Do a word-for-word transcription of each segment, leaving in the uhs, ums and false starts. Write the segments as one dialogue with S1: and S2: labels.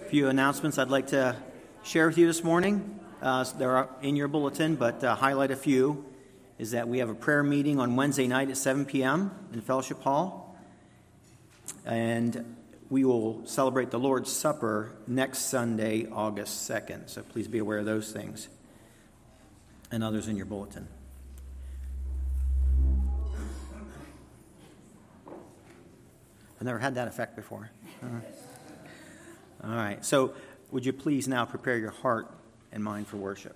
S1: few announcements I'd like to share with you this morning. Uh, they're in your bulletin, but uh, highlight a few. Is that we have a prayer meeting on Wednesday night at seven p.m. in Fellowship Hall. And we will celebrate the Lord's Supper next Sunday, August second. So please be aware of those things and others in your bulletin. I've never had that effect before. Uh, all right. So would you please now prepare your heart and mind for worship?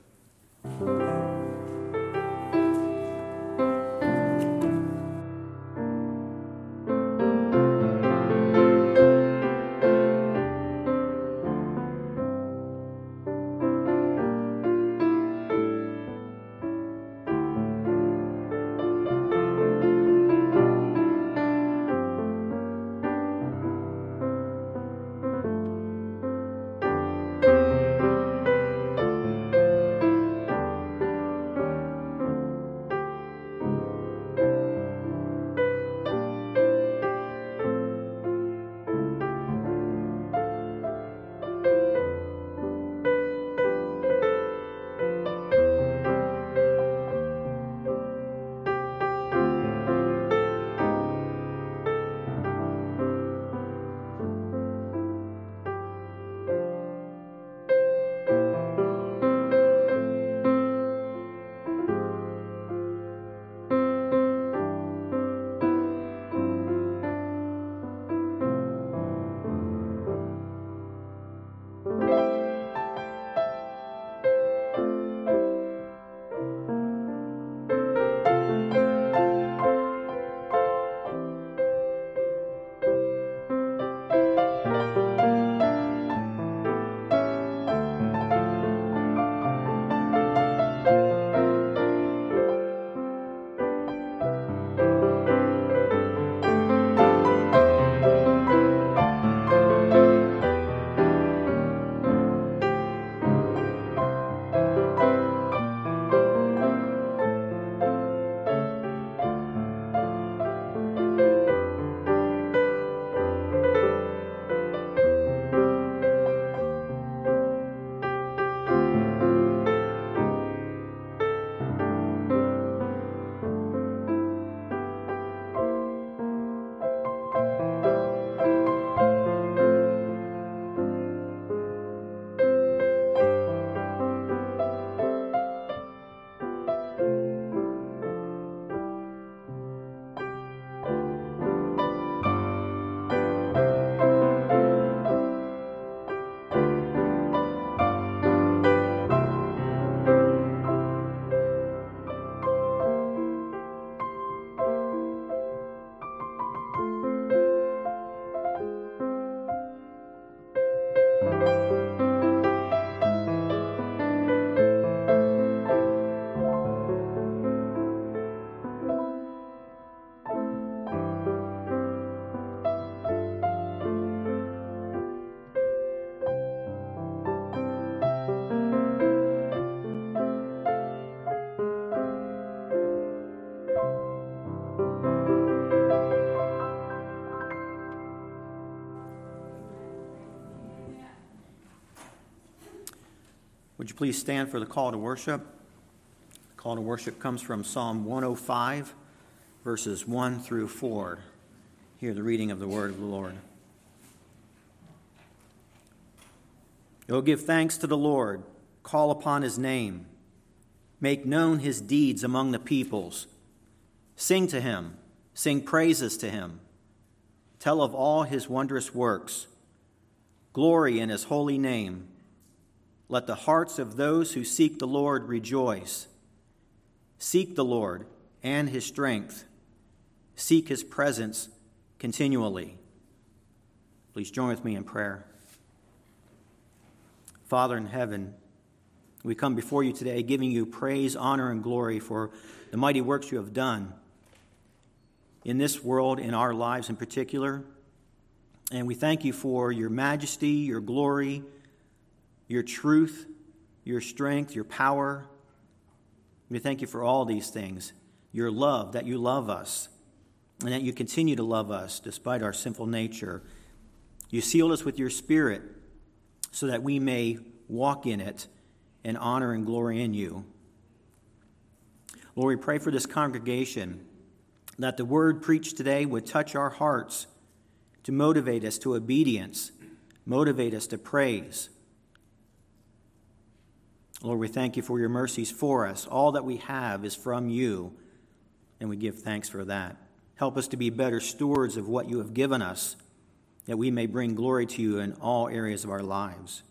S1: Would you please stand for the call to worship? The call to worship comes from Psalm one oh five, verses one through four. Hear the reading of the word of the Lord. Oh, give thanks to the Lord. Call upon his name. Make known his deeds among the peoples. Sing to him. Sing praises to him. Tell of all his wondrous works. Glory in his holy name. Let the hearts of those who seek the Lord rejoice. Seek the Lord and his strength. Seek his presence continually. Please join with me in prayer. Father in heaven, we come before you today giving you praise, honor, and glory for the mighty works you have done in this world, in our lives in particular. And we thank you for your majesty, your glory, your truth, your strength, your power. We thank you for all these things. Your love, that you love us, and that you continue to love us despite our sinful nature. You sealed us with your Spirit so that we may walk in it and honor and glory in you. Lord, we pray for this congregation, that the word preached today would touch our hearts to motivate us to obedience, motivate us to praise. Lord, we thank you for your mercies for us. All that we have is from you, and we give thanks for that. Help us to be better stewards of what you have given us, that we may bring glory to you in all areas of our lives.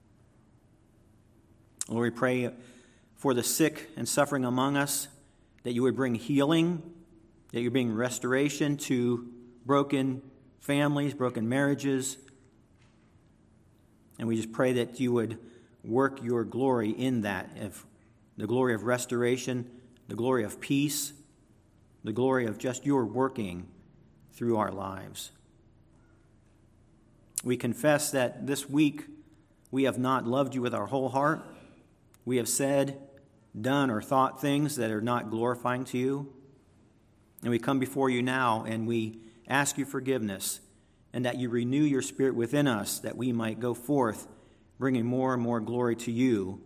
S1: Lord, we pray for the sick and suffering among us, that you would bring healing, that you bring restoration to broken families, broken marriages. And we just pray that you would work your glory in that, of the glory of restoration, the glory of peace, the glory of just your working through our lives. We confess that this week we have not loved you with our whole heart. We have said, done, or thought things that are not glorifying to you. And we come before you now and we ask you forgiveness, and that you renew your spirit within us, that we might go forth bringing more and more glory to you.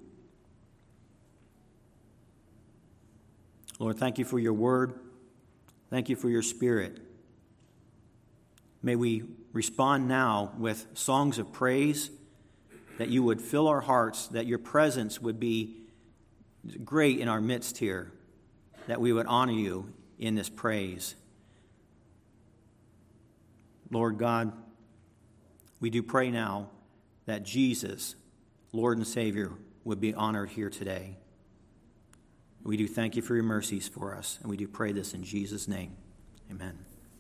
S1: Lord, thank you for your word. Thank you for your spirit. May we respond now with songs of praise, that you would fill our hearts, that your presence would be great in our midst here, that we would honor you in this praise. Lord God, we do pray now that Jesus, Lord and Savior, would be honored here today. We do thank you for your mercies for us, and we do pray this in Jesus' name. Amen.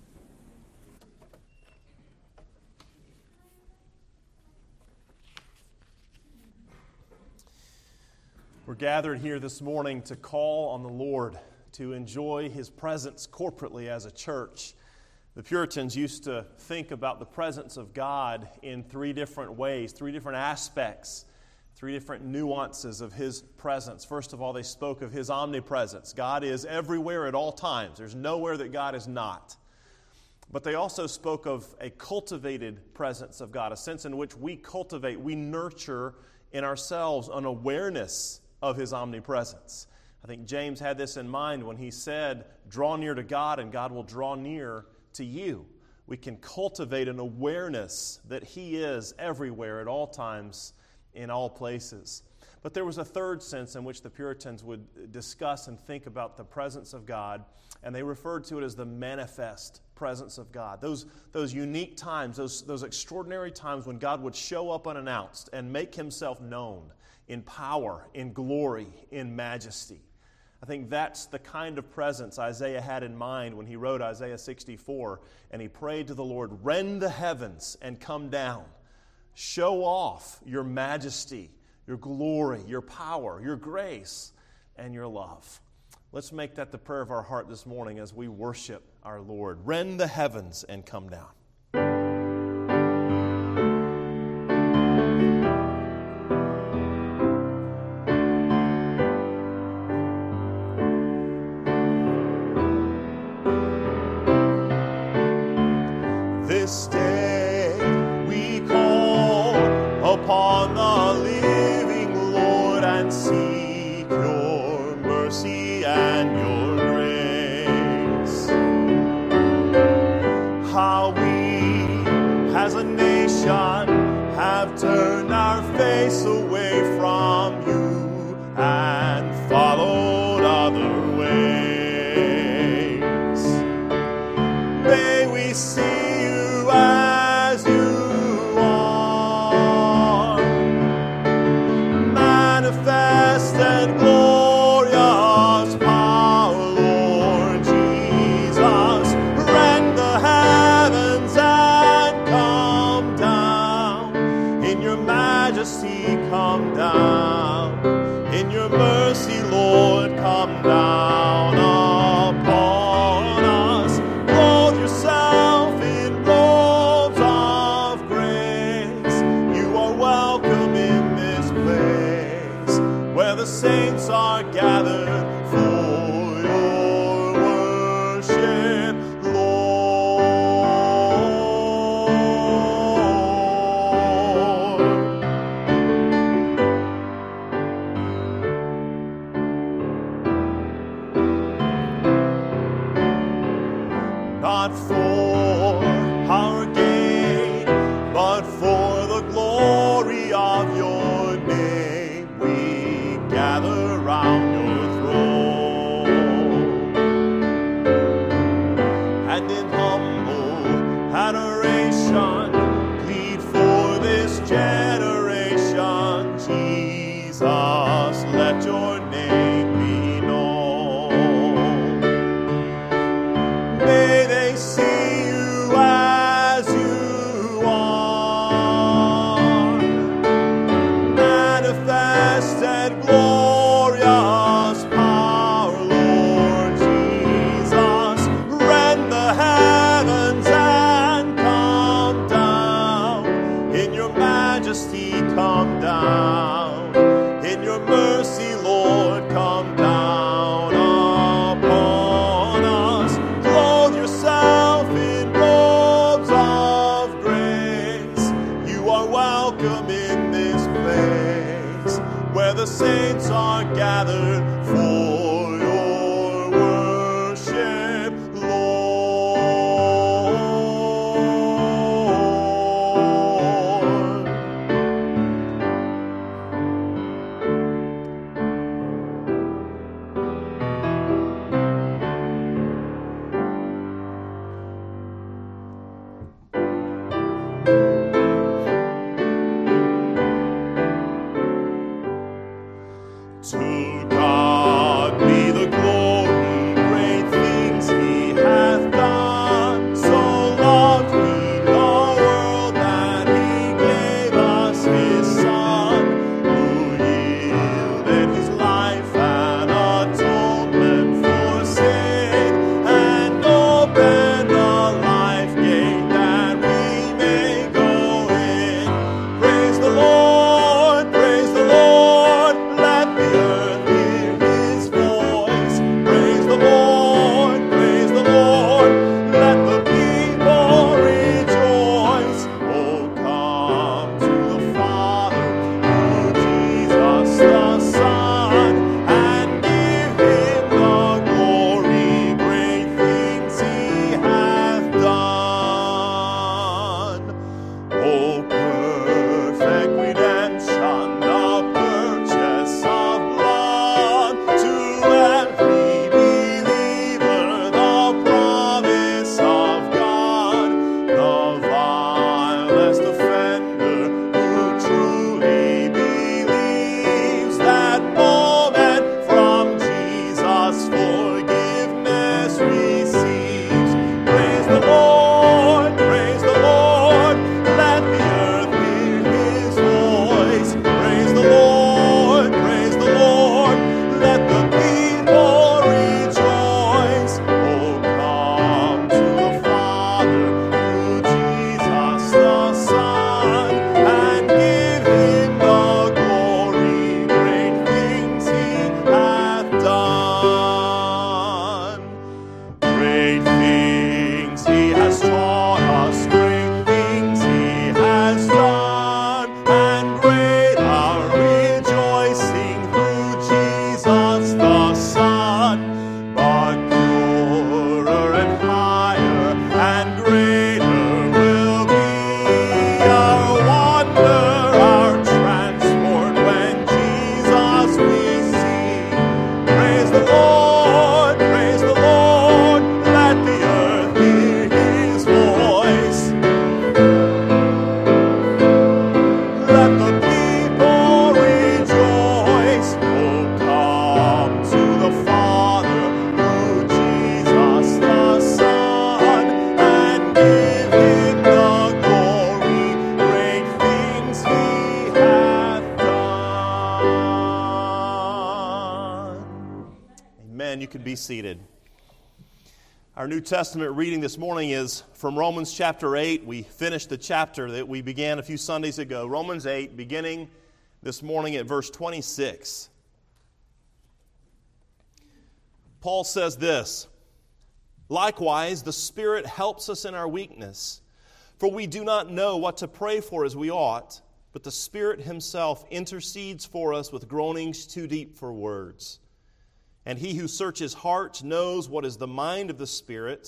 S2: We're gathered here this morning to call on the Lord, to enjoy his presence corporately as a church. The Puritans used to think about the presence of God in three different ways, three different aspects, three different nuances of his presence. First of all, they spoke of his omnipresence. God is everywhere at all times. There's nowhere that God is not. But they also spoke of a cultivated presence of God, a sense in which we cultivate, we nurture in ourselves an awareness of his omnipresence. I think James had this in mind when he said, draw near to God and God will draw near to you. We can cultivate an awareness that he is everywhere at all times, in all places. But there was a third sense in which the Puritans would discuss and think about the presence of God, and they referred to it as the manifest presence of God. Those, those unique times, those, those extraordinary times when God would show up unannounced and make himself known in power, in glory, in majesty. I think that's the kind of presence Isaiah had in mind when he wrote Isaiah sixty-four, and he prayed to the Lord, rend the heavens and come down. Show off your majesty, your glory, your power, your grace, and your love. Let's make that the prayer of our heart this morning as we worship our Lord. Rend the heavens and come down. This day we call upon the living Lord and seek your mercy and your grace. How we as a nation have turned our face away from you and followed other ways. May we see as you are, manifest and glorious power, Lord Jesus. Rend the heavens and come down. In your majesty, come down. In your mercy, Lord, come down upon not for our gain, but for the glory of your name. We gather round your throne, and in humble adoration plead for this generation. Jesus, let your name be known. May they see you as you are, manifested glorious power, Lord Jesus. Rend the heavens and come down. In your majesty, come down. In your mercy, Lord, come down upon us. Clothe yourself in robes of grace. You are welcome in this place where the saints are gathered for your worship, Lord. To God be the glory, great things He hath done. So loved He the world that He gave us His Son, who yielded His life an atonement for sin, and opened the life gate that we may go in. Praise the Lord, praise the Lord, let the earth hear His voice. Praise the Lord, praise the Lord, let the people rejoice. Oh, come to the Father, through Jesus the Son, and give Him the glory, great things He hath done. Oh, perfect redemption, the purchase of blood, to every believer, the promise of God. The vilest offender who truly believes that moment from Jesus forgiveness receives. Praise the Lord, praise the Lord, let the earth hear His voice. Praise the Lord, praise the Lord, let the people rejoice. Oh, come to the Father, through Jesus the Son, and give Him the glory, great things He hath done. Great things He has taught us, great things He has done, and great our rejoicing through Jesus the Son. But purer and higher and greater will be our wonder, our transport when Jesus we see. Praise the Lord, praise the Lord, let the earth hear His voice. Let the people rejoice. Oh, come to the Father, through Jesus the Son, and give Him the glory, great things He hath done. Amen. You can be seated. Our New Testament reading this morning is from Romans chapter eight. We finished the chapter that we began a few Sundays ago. Romans eight, beginning this morning at verse twenty-six. Paul says this: Likewise, the Spirit helps us in our weakness, for we do not know what to pray for as we ought, but the Spirit Himself intercedes for us with groanings too deep for words. And He who searches hearts knows what is the mind of the Spirit,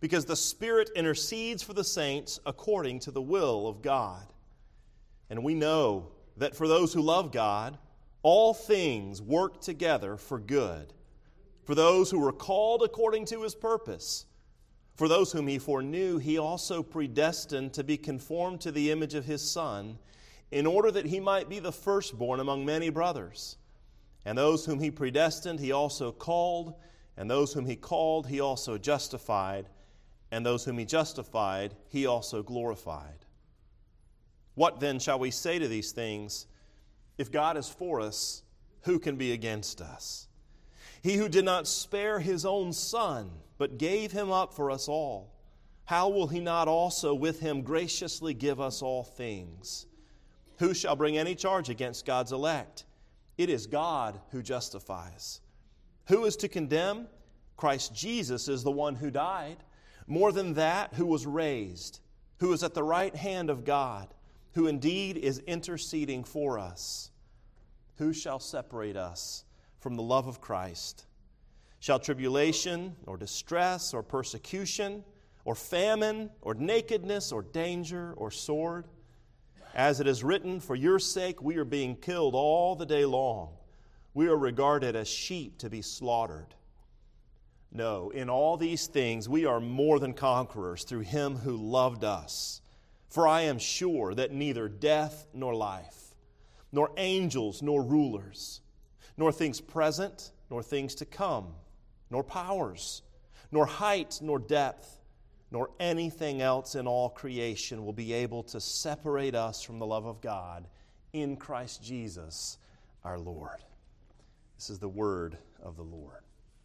S2: because the Spirit intercedes for the saints according to the will of God. And we know that for those who love God, all things work together for good, for those who were called according to His purpose. For those whom He foreknew, He also predestined to be conformed to the image of His Son, in order that He might be the firstborn among many brothers. And those whom He predestined, He also called, and those whom He called, He also justified, and those whom He justified, He also glorified. What then shall we say to these things? If God is for us, who can be against us? He who did not spare His own Son, but gave Him up for us all, how will He not also with Him graciously give us all things? Who shall bring any charge against God's elect? It is God who justifies. Who is to condemn? Christ Jesus is the one who died. More than that, who was raised, who is at the right hand of God, who indeed is interceding for us. Who shall separate us from the love of Christ? Shall tribulation, or distress, or persecution, or famine, or nakedness, or danger, or sword? As it is written, for your sake we are being killed all the day long. We are regarded as sheep to be slaughtered. No, in all these things we are more than conquerors through Him who loved us. For I am sure that neither death nor life, nor angels nor rulers, nor things present, nor things to come, nor powers, nor height nor depth, nor anything else in all creation will be able to separate us from the love of God in Christ Jesus our Lord. This is the word of the Lord.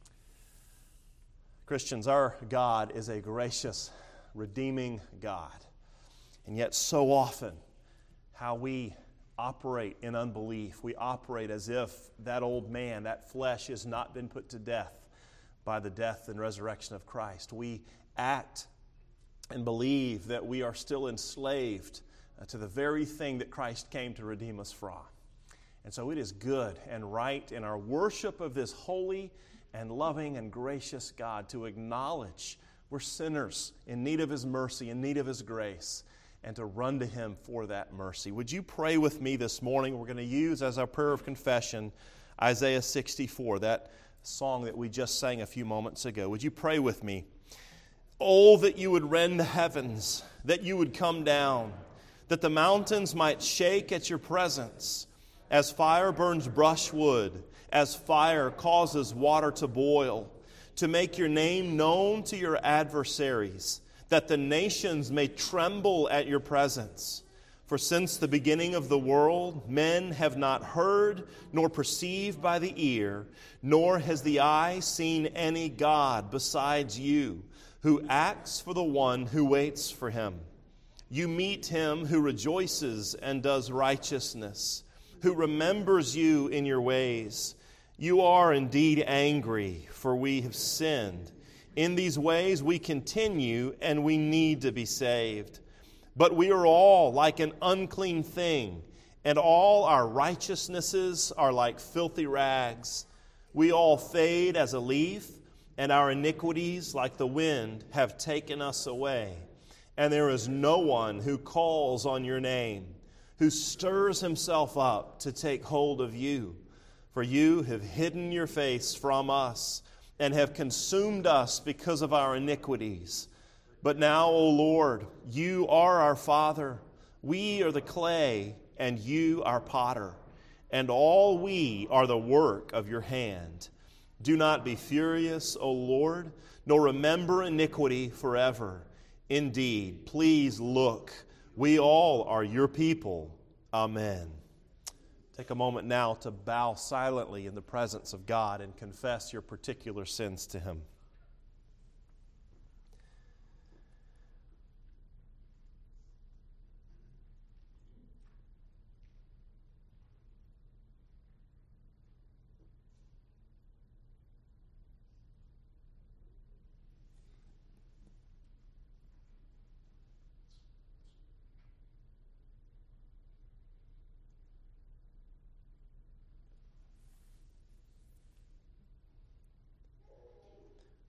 S2: Christians, our God is a gracious, redeeming God. And yet so often, how we operate in unbelief, we operate as if that old man, that flesh, has not been put to death by the death and resurrection of Christ. We act and believe that we are still enslaved uh, to the very thing that Christ came to redeem us from. And so it is good and right in our worship of this holy and loving and gracious God to acknowledge we're sinners in need of His mercy, in need of His grace, and to run to Him for that mercy. Would you pray with me this morning? We're going to use as our prayer of confession Isaiah sixty-four, that song that we just sang a few moments ago. Would you pray with me? Oh, that you would rend the heavens, that you would come down, that the mountains might shake at your presence, as fire burns brushwood, as fire causes water to boil, to make your name known to your adversaries, that the nations may tremble at your presence. For since the beginning of the world, men have not heard, nor perceived by the ear, nor has the eye seen any God besides you, who acts for the one who waits for Him. You meet Him who rejoices and does righteousness, who remembers you in your ways. You are indeed angry, for we have sinned. In these ways we continue, and we need to be saved. But we are all like an unclean thing, and all our righteousnesses are like filthy rags. We all fade as a leaf, and our iniquities, like the wind, have taken us away. And there is no one who calls on your name, who stirs himself up to take hold of you. For you have hidden your face from us, and have consumed us because of our iniquities. But now, O Lord, you are our Father. We are the clay, and you our potter, and all we are the work of your hand. Do not be furious, O Lord, nor remember iniquity forever. Indeed, please look. We all are your people. Amen. Take a moment now to bow silently in the presence of God and confess your particular sins to Him.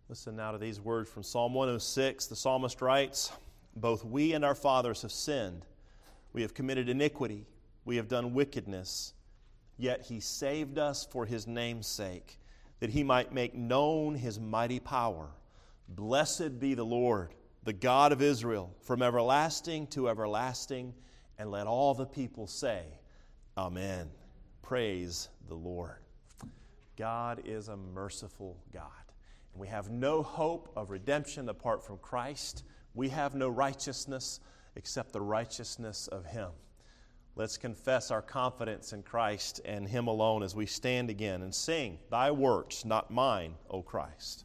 S2: Listen now to these words from Psalm one oh six. The psalmist writes, "Both we and our fathers have sinned. We have committed iniquity. We have done wickedness. Yet he saved us for his name's sake, that he might make known his mighty power. Blessed be the Lord, the God of Israel, from everlasting to everlasting." And let all the people say, Amen. Praise the Lord. God is a merciful God. And we have no hope of redemption apart from Christ. We have no righteousness except the righteousness of him. Let's confess our confidence in Christ and him alone as we stand again and sing, "Thy works, not mine, O Christ."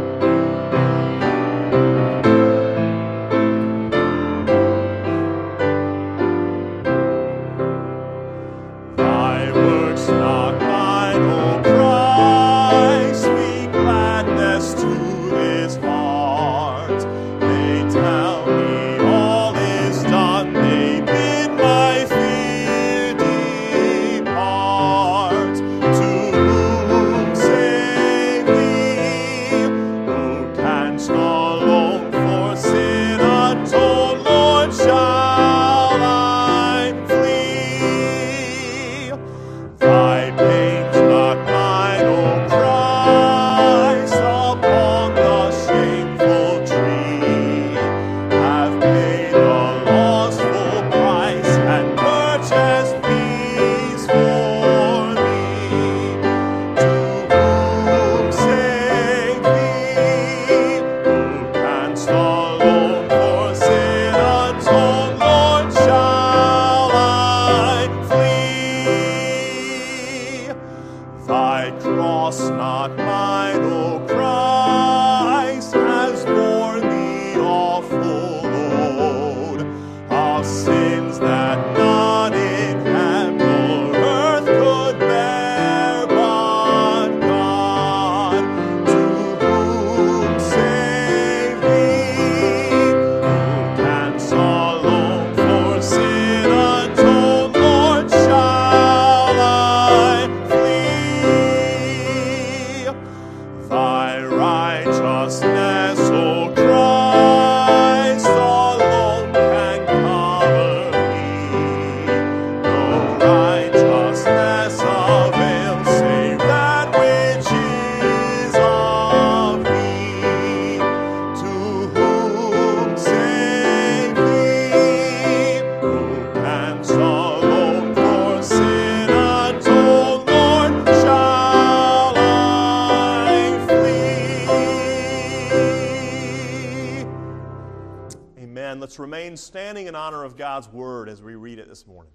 S2: Let's remain standing in honor of God's word as we read it this morning.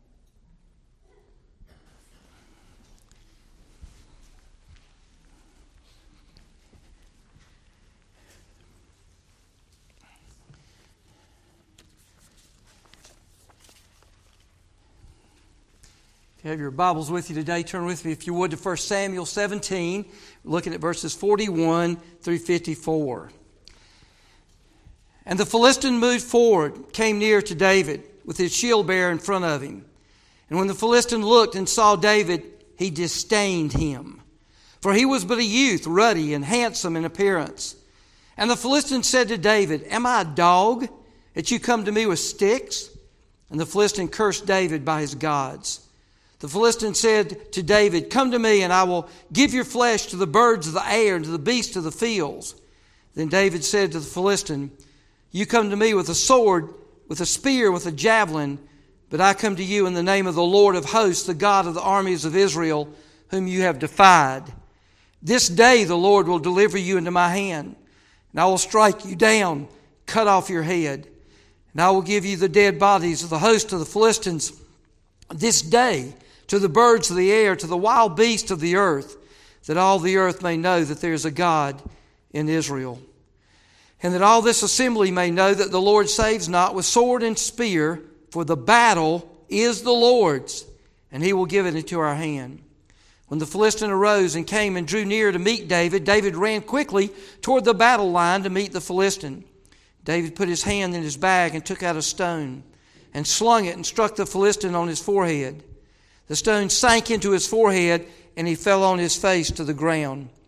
S3: If you have your Bibles with you today, turn with me, if you would, to First Samuel seventeen, looking at verses forty-one through fifty-four. And the Philistine moved forward, came near to David, with his shield bearer in front of him. And when the Philistine looked and saw David, he disdained him. For he was but a youth, ruddy and handsome in appearance. And the Philistine said to David, "Am I a dog, that you come to me with sticks?" And the Philistine cursed David by his gods. The Philistine said to David, "Come to me, and I will give your flesh to the birds of the air and to the beasts of the fields." Then David said to the Philistine, "You come to me with a sword, with a spear, with a javelin, but I come to you in the name of the Lord of hosts, the God of the armies of Israel, whom you have defied. This day the Lord will deliver you into my hand, and I will strike you down, cut off your head, and I will give you the dead bodies of the host of the Philistines this day to the birds of the air, to the wild beasts of the earth, that all the earth may know that there is a God in Israel. And that all this assembly may know that the Lord saves not with sword and spear, for the battle is the Lord's, and he will give it into our hand." When the Philistine arose and came and drew near to meet David, David ran quickly toward the battle line to meet the Philistine. David put his hand in his bag and took out a stone and slung it and struck the Philistine on his forehead. The stone sank into his forehead, and he fell on his face to the ground.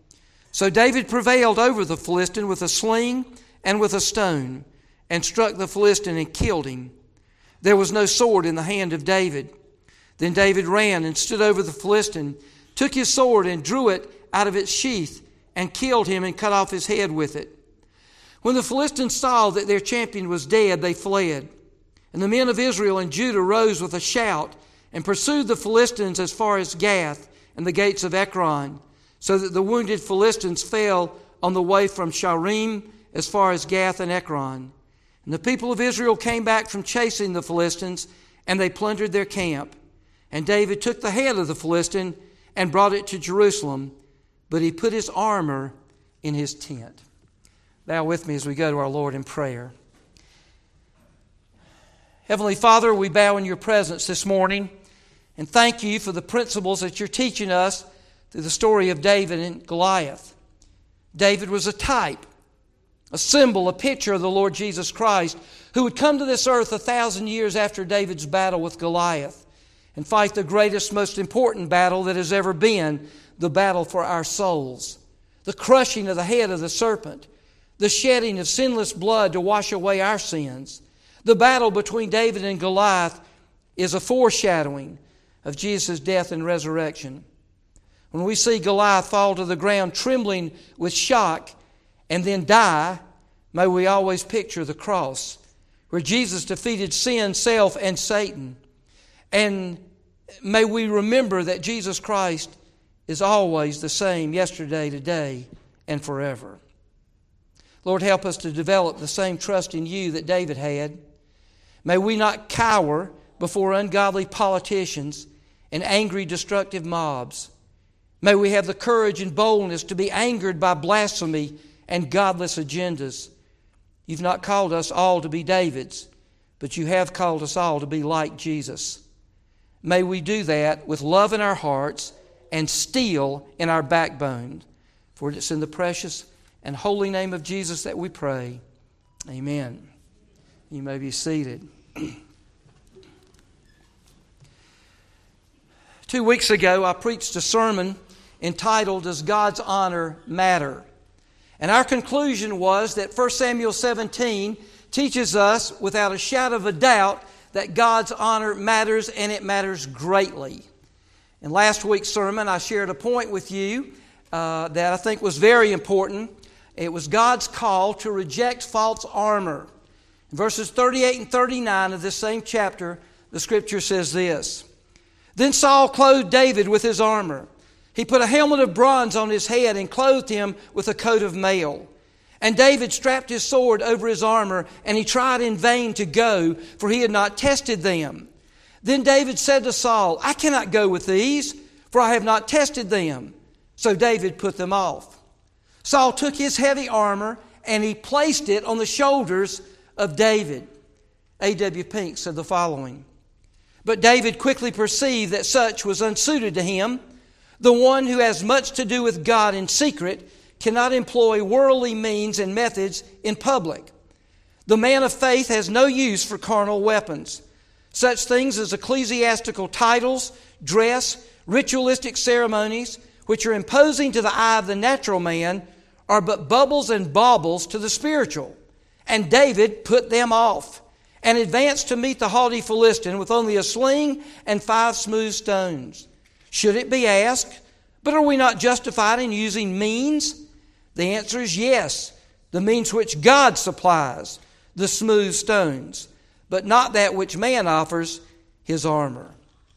S3: So David prevailed over the Philistine with a sling and with a stone, and struck the Philistine and killed him. There was no sword in the hand of David. Then David ran and stood over the Philistine, took his sword and drew it out of its sheath, and killed him and cut off his head with it. When the Philistines saw that their champion was dead, they fled. And the men of Israel and Judah rose with a shout and pursued the Philistines as far as Gath and the gates of Ekron, so that the wounded Philistines fell on the way from Sharim as far as Gath and Ekron. And the people of Israel came back from chasing the Philistines, and they plundered their camp. And David took the head of the Philistine and brought it to Jerusalem, but he put his armor in his tent. Bow with me as we go to our Lord in prayer. Heavenly Father, we bow in your presence this morning and thank you for the principles that you're teaching us through the story of David and Goliath. David was a type, a symbol, a picture of the Lord Jesus Christ, who would come to this earth a thousand years after David's battle with Goliath and fight the greatest, most important battle that has ever been, the battle for our souls. The crushing of the head of the serpent, the shedding of sinless blood to wash away our sins. The battle between David and Goliath is a foreshadowing of Jesus' death and resurrection. When we see Goliath fall to the ground trembling with shock and then die, may we always picture the cross where Jesus defeated sin, self, and Satan. And may we remember that Jesus Christ is always the same yesterday, today, and forever. Lord, help us to develop the same trust in you that David had. May we not cower before ungodly politicians and angry, destructive mobs. May we have the courage and boldness to be angered by blasphemy and godless agendas. You've not called us all to be Davids, but you have called us all to be like Jesus. May we do that with love in our hearts and steel in our backbone. For it's in the precious and holy name of Jesus that we pray. Amen. You may be seated. Two weeks ago, I preached a sermon entitled, Does God's Honor Matter? And our conclusion was that First Samuel seventeen teaches us without a shadow of a doubt that God's honor matters, and it matters greatly. In last week's sermon, I shared a point with you uh, that I think was very important. It was God's call to reject false armor. In verses thirty-eight and thirty-nine of this same chapter, the Scripture says this. Then Saul clothed David with his armor. He put a helmet of bronze on his head and clothed him with a coat of mail. And David strapped his sword over his armor, and he tried in vain to go, for he had not tested them. Then David said to Saul, I cannot go with these, for I have not tested them. So David put them off. Saul took his heavy armor, and he placed it on the shoulders of David. A W Pink said the following. But David quickly perceived that such was unsuited to him. The one who has much to do with God in secret cannot employ worldly means and methods in public. The man of faith has no use for carnal weapons. Such things as ecclesiastical titles, dress, ritualistic ceremonies, which are imposing to the eye of the natural man, are but bubbles and baubles to the spiritual. And David put them off and advanced to meet the haughty Philistine with only a sling and five smooth stones. Should it be asked, but are we not justified in using means? The answer is yes, the means which God supplies, the smooth stones, but not that which man offers, his armor.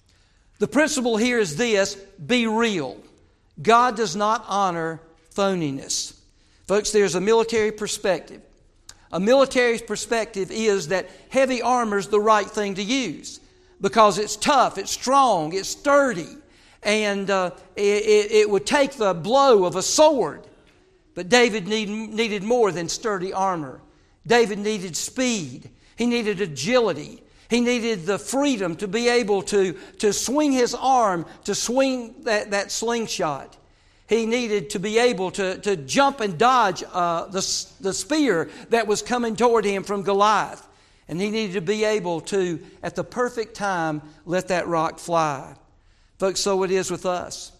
S3: The principle here is this, be real. God does not honor phoniness. Folks, there's a military perspective. A military perspective is that heavy armor is the right thing to use because it's tough, it's strong, it's sturdy, and uh, it, it would take the blow of a sword. But David need, needed more than sturdy armor. David needed speed. He needed agility. He needed the freedom to be able to, to swing his arm, to swing that, that slingshot. He needed to be able to, to jump and dodge uh, the, the spear that was coming toward him from Goliath. And he needed to be able to, at the perfect time, let that rock fly. Folks, so it is with us.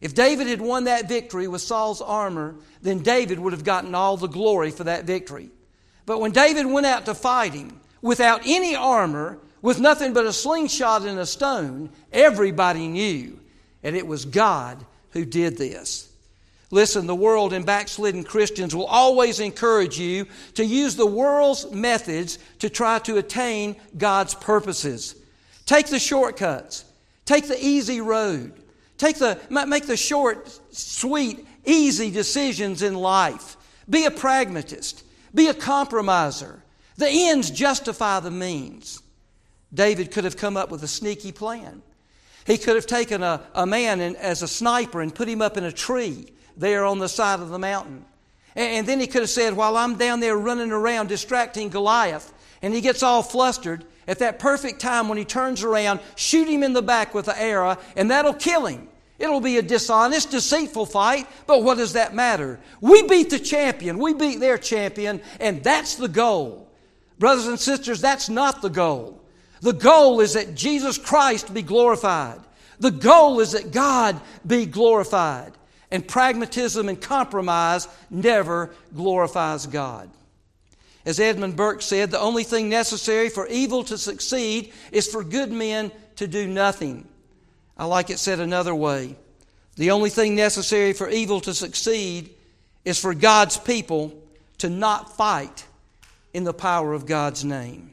S3: If David had won that victory with Saul's armor, then David would have gotten all the glory for that victory. But when David went out to fight him, without any armor, with nothing but a slingshot and a stone, everybody knew that it was God who did this. Listen, the world and backslidden Christians will always encourage you to use the world's methods to try to attain God's purposes. Take the shortcuts. Take the easy road. Take the, make the short, sweet, easy decisions in life. Be a pragmatist. Be a compromiser. The ends justify the means. David could have come up with a sneaky plan. He could have taken a, a man in, as a sniper and put him up in a tree there on the side of the mountain. And, and then he could have said, while I'm down there running around distracting Goliath, and he gets all flustered, at that perfect time when he turns around, shoot him in the back with the arrow, and that'll kill him. It'll be a dishonest, deceitful fight, but what does that matter? We beat the champion. We beat their champion, and that's the goal. Brothers and sisters, that's not the goal. The goal is that Jesus Christ be glorified. The goal is that God be glorified. And pragmatism and compromise never glorifies God. As Edmund Burke said, the only thing necessary for evil to succeed is for good men to do nothing. I like it said another way. The only thing necessary for evil to succeed is for God's people to not fight in the power of God's name.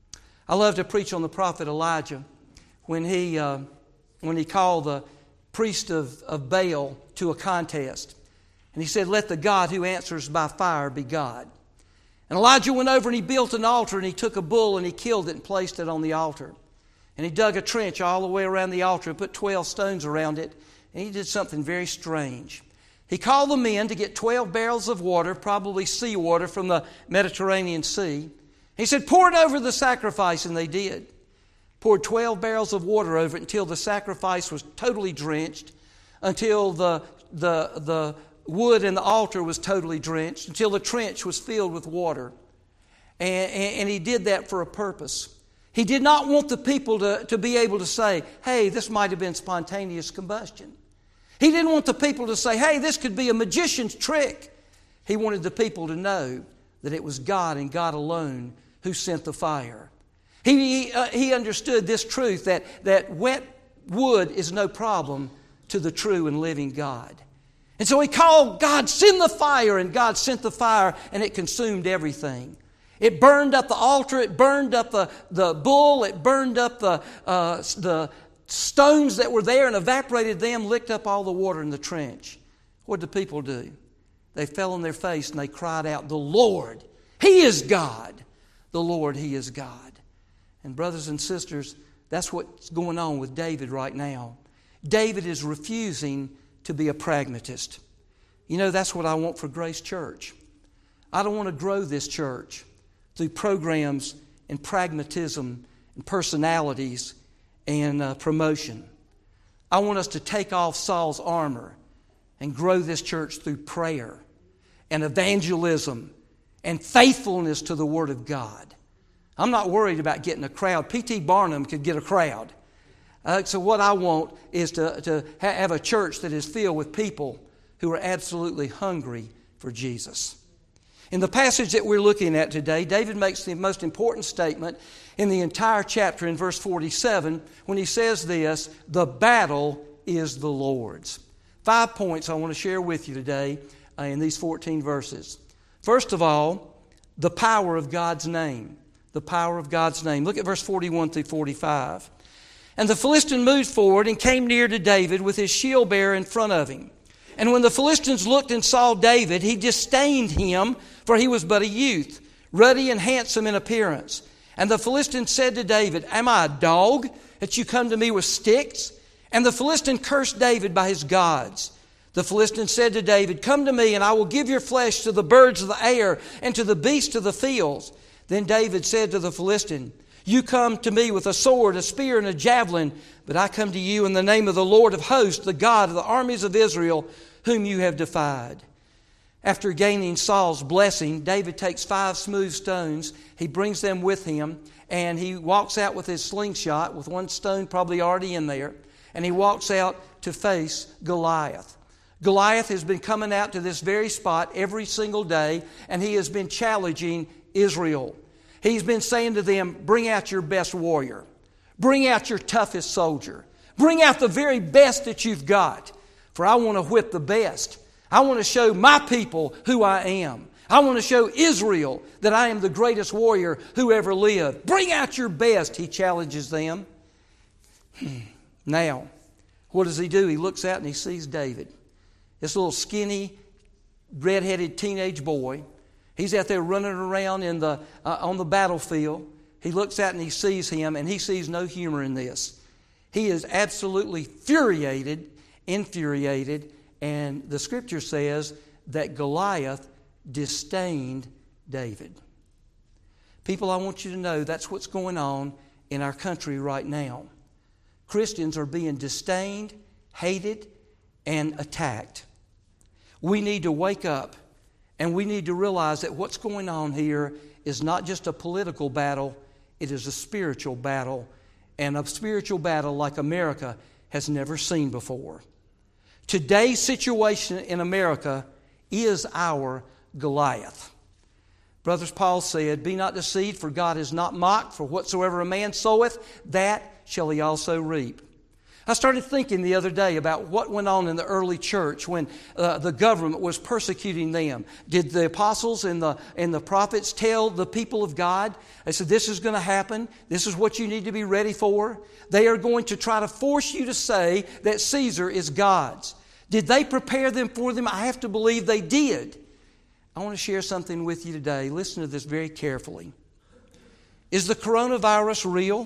S3: I love to preach on the prophet Elijah when he uh, when he called the priest of, of Baal to a contest. And he said, let the God who answers by fire be God. And Elijah went over and he built an altar, and he took a bull and he killed it and placed it on the altar. And he dug a trench all the way around the altar and put twelve stones around it. And he did something very strange. He called the men to get twelve barrels of water, probably seawater from the Mediterranean Sea. He said, pour it over the sacrifice, and they did. Poured twelve barrels of water over it until the sacrifice was totally drenched, until the, the, the wood in the altar was totally drenched, until the trench was filled with water. And, and, and he did that for a purpose. He did not want the people to, to be able to say, hey, this might have been spontaneous combustion. He didn't want the people to say, hey, this could be a magician's trick. He wanted the people to know that it was God and God alone who sent the fire. He, he, uh, he understood this truth that, that wet wood is no problem to the true and living God. And so he called God, send the fire, and God sent the fire, and it consumed everything. It burned up the altar, it burned up the, the bull, it burned up the, uh, the stones that were there and evaporated them, licked up all the water in the trench. What did the people do? They fell on their face and they cried out, the Lord, He is God. The Lord, He is God. And brothers and sisters, that's what's going on with David right now. David is refusing to be a pragmatist. You know, that's what I want for Grace Church. I don't want to grow this church through programs and pragmatism and personalities and uh, promotion. I want us to take off Saul's armor and grow this church through prayer and evangelism and faithfulness to the Word of God. I'm not worried about getting a crowd. P T Barnum could get a crowd. Uh, so what I want is to, to ha- have a church that is filled with people who are absolutely hungry for Jesus. In the passage that we're looking at today, David makes the most important statement in the entire chapter in verse forty-seven when he says this, the battle is the Lord's. Five points I want to share with you today uh, in these fourteen verses. First of all, the power of God's name. The power of God's name. Look at verse forty-one through forty-five. And the Philistine moved forward and came near to David with his shield bearer in front of him. And when the Philistines looked and saw David, he disdained him, for he was but a youth, ruddy and handsome in appearance. And the Philistines said to David, am I a dog that you come to me with sticks? And the Philistine cursed David by his gods. The Philistine said to David, come to me, and I will give your flesh to the birds of the air and to the beasts of the fields. Then David said to the Philistine, you come to me with a sword, a spear, and a javelin, but I come to you in the name of the Lord of hosts, the God of the armies of Israel, whom you have defied. After gaining Saul's blessing, David takes five smooth stones. He brings them with him, and he walks out with his slingshot with one stone probably already in there. and he walks out to face Goliath. Goliath has been coming out to this very spot every single day, and he has been challenging Israel. He's been saying to them, bring out your best warrior. Bring out your toughest soldier. Bring out the very best that you've got. For I want to whip the best. I want to show my people who I am. I want to show Israel that I am the greatest warrior who ever lived. Bring out your best, he challenges them. Now, what does he do? He looks out and he sees David. This little skinny, red-headed teenage boy. He's out there running around in the uh, on the battlefield. He looks out and he sees him, and he sees no humor in this. He is absolutely furiated, infuriated, and the Scripture says that Goliath disdained David. People, I want you to know that's what's going on in our country right now. Christians are being disdained, hated, and attacked. We need to wake up, and we need to realize that what's going on here is not just a political battle, it is a spiritual battle, and a spiritual battle like America has never seen before. Today's situation in America is our Goliath. Brothers, Paul said, be not deceived, for God is not mocked, for whatsoever a man soweth, that shall he also reap. I started thinking the other day about what went on in the early church when uh, the government was persecuting them. Did the apostles and the, and the prophets tell the people of God, they said, this is going to happen, this is what you need to be ready for? They are going to try to force you to say that Caesar is God's. Did they prepare them for them? I have to believe they did. I want to share something with you today. Listen to this very carefully. Is the coronavirus real?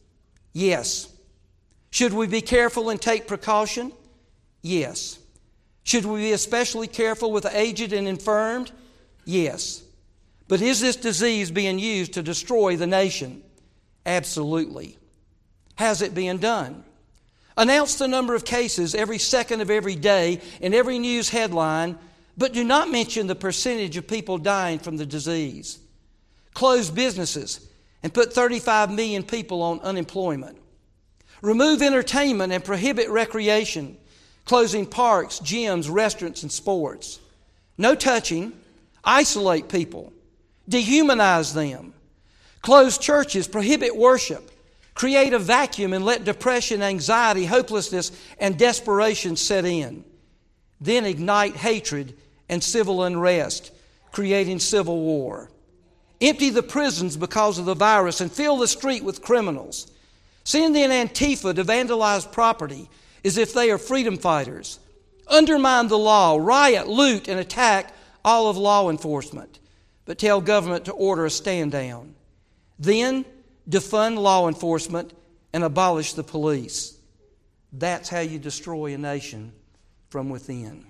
S3: Yes. Should we be careful and take precaution? Yes. Should we be especially careful with the aged and infirmed? Yes. But is this disease being used to destroy the nation? Absolutely. How's it being done? Announce the number of cases every second of every day in every news headline, but do not mention the percentage of people dying from the disease. Close businesses and put thirty-five million people on unemployment. Remove entertainment and prohibit recreation, closing parks, gyms, restaurants, and sports. No touching. Isolate people. Dehumanize them. Close churches, prohibit worship. Create a vacuum and let depression, anxiety, hopelessness, and desperation set in. Then ignite hatred and civil unrest, creating civil war. Empty the prisons because of the virus and fill the street with criminals. Send in Antifa to vandalize property as if they are freedom fighters. Undermine the law, riot, loot, and attack all of law enforcement. But tell government to order a stand down. Then defund law enforcement and abolish the police. That's how you destroy a nation from within.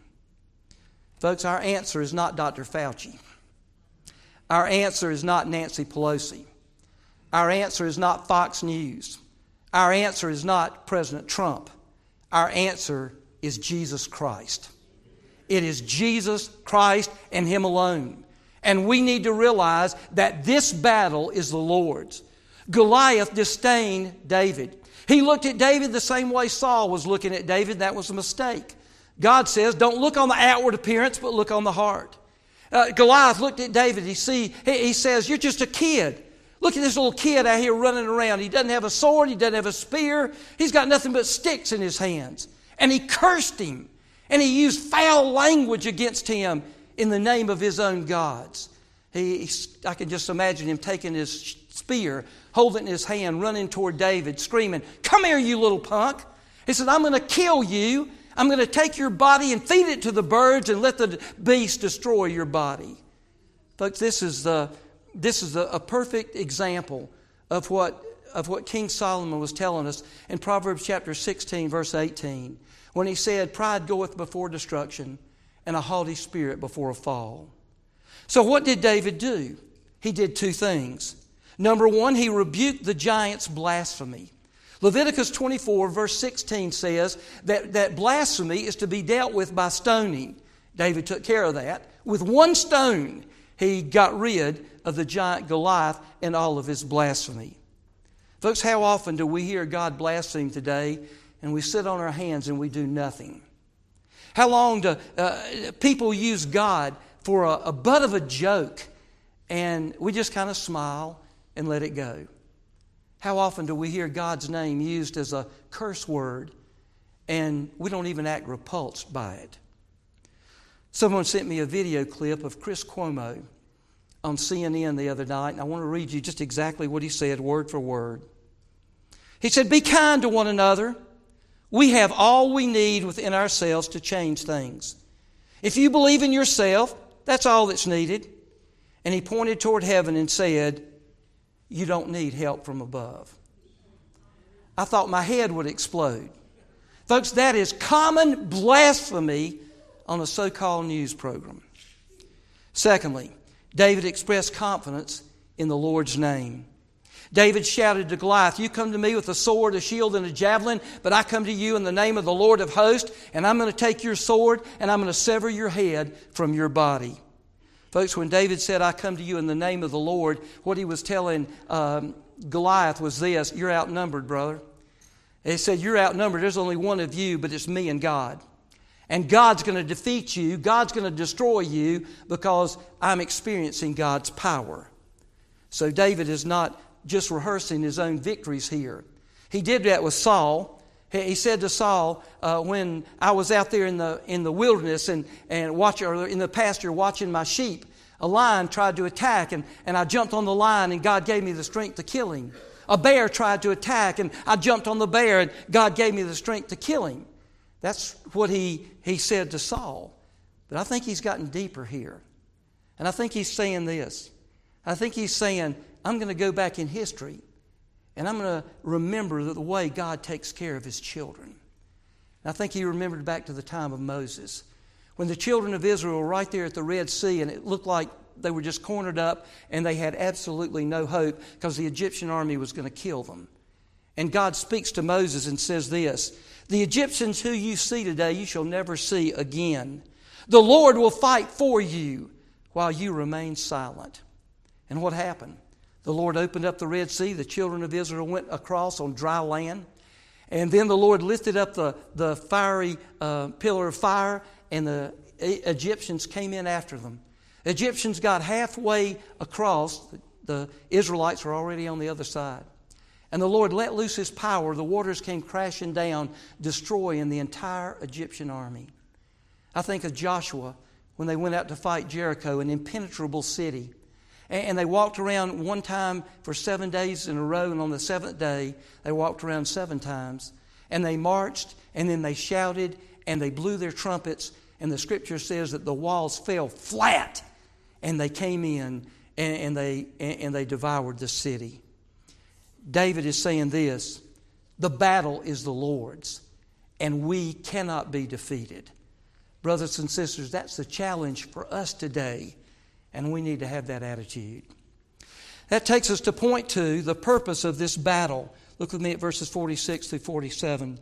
S3: Folks, our answer is not Doctor Fauci. Our answer is not Nancy Pelosi. Our answer is not Fox News. Our answer is not President Trump. Our answer is Jesus Christ. It is Jesus Christ and Him alone. And we need to realize that this battle is the Lord's. Goliath disdained David. He looked at David the same way Saul was looking at David. That was a mistake. God says, don't look on the outward appearance, but look on the heart. Uh, Goliath looked at David. He, see, he, he says, you're just a kid. Look at this little kid out here running around. He doesn't have a sword. He doesn't have a spear. He's got nothing but sticks in his hands. And he cursed him. And he used foul language against him in the name of his own gods. He, I can just imagine him taking his spear, holding it in his hand, running toward David, screaming, come here, you little punk. He said, I'm going to kill you. I'm going to take your body and feed it to the birds and let the beast destroy your body. Folks, this is the... This is a, a perfect example of what, of what King Solomon was telling us in Proverbs chapter sixteen, verse eighteen, when he said, pride goeth before destruction, and a haughty spirit before a fall. So what did David do? He did two things. Number one, he rebuked the giant's blasphemy. Leviticus twenty-four, verse sixteen says that, that blasphemy is to be dealt with by stoning. David took care of that. With one stone, he got rid of the giant Goliath and all of his blasphemy. Folks, how often do we hear God blaspheme today and we sit on our hands and we do nothing? How long do uh, people use God for a, a butt of a joke and we just kind of smile and let it go? How often do we hear God's name used as a curse word and we don't even act repulsed by it? Someone sent me a video clip of Chris Cuomo on C N N the other night, and I want to read you just exactly what he said, word for word. He said, "Be kind to one another. We have all we need within ourselves to change things. If you believe in yourself, that's all that's needed." And he pointed toward heaven and said, "You don't need help from above." I thought my head would explode. Folks, that is common blasphemy on a so-called news program. Secondly, David expressed confidence in the Lord's name. David shouted to Goliath, "You come to me with a sword, a shield, and a javelin, but I come to you in the name of the Lord of hosts, and I'm going to take your sword and I'm going to sever your head from your body." Folks, when David said, "I come to you in the name of the Lord," what he was telling um, Goliath was this: "You're outnumbered, brother." He said, "You're outnumbered. There's only one of you, but it's me and God. And God's going to defeat you. God's going to destroy you because I'm experiencing God's power." So David is not just rehearsing his own victories here. He did that with Saul. He said to Saul, uh, when I was out there in the in the wilderness and, and watch, or in the pasture watching my sheep, a lion tried to attack, and, and I jumped on the lion, and God gave me the strength to kill him. A bear tried to attack, and I jumped on the bear, and God gave me the strength to kill him. That's what he, he said to Saul. But I think he's gotten deeper here. And I think he's saying this. I think he's saying, I'm going to go back in history and I'm going to remember the way God takes care of His children. And I think he remembered back to the time of Moses, when the children of Israel were right there at the Red Sea and it looked like they were just cornered up and they had absolutely no hope because the Egyptian army was going to kill them. And God speaks to Moses and says this: "The Egyptians who you see today, you shall never see again. The Lord will fight for you while you remain silent." And what happened? The Lord opened up the Red Sea. The children of Israel went across on dry land. And then the Lord lifted up the, the fiery uh, pillar of fire, and the Egyptians came in after them. The Egyptians got halfway across. The Israelites were already on the other side. And the Lord let loose His power. The waters came crashing down, destroying the entire Egyptian army. I think of Joshua when they went out to fight Jericho, an impenetrable city. And they walked around one time for seven days in a row, and on the seventh day, they walked around seven times. And they marched, and then they shouted, and they blew their trumpets, and the Scripture says that the walls fell flat, and they came in, and, and, they, and they devoured the city. David is saying this: the battle is the Lord's, and we cannot be defeated. Brothers and sisters, that's the challenge for us today, and we need to have that attitude. That takes us to point two, the purpose of this battle. Look with me at verses forty-six through forty-seven.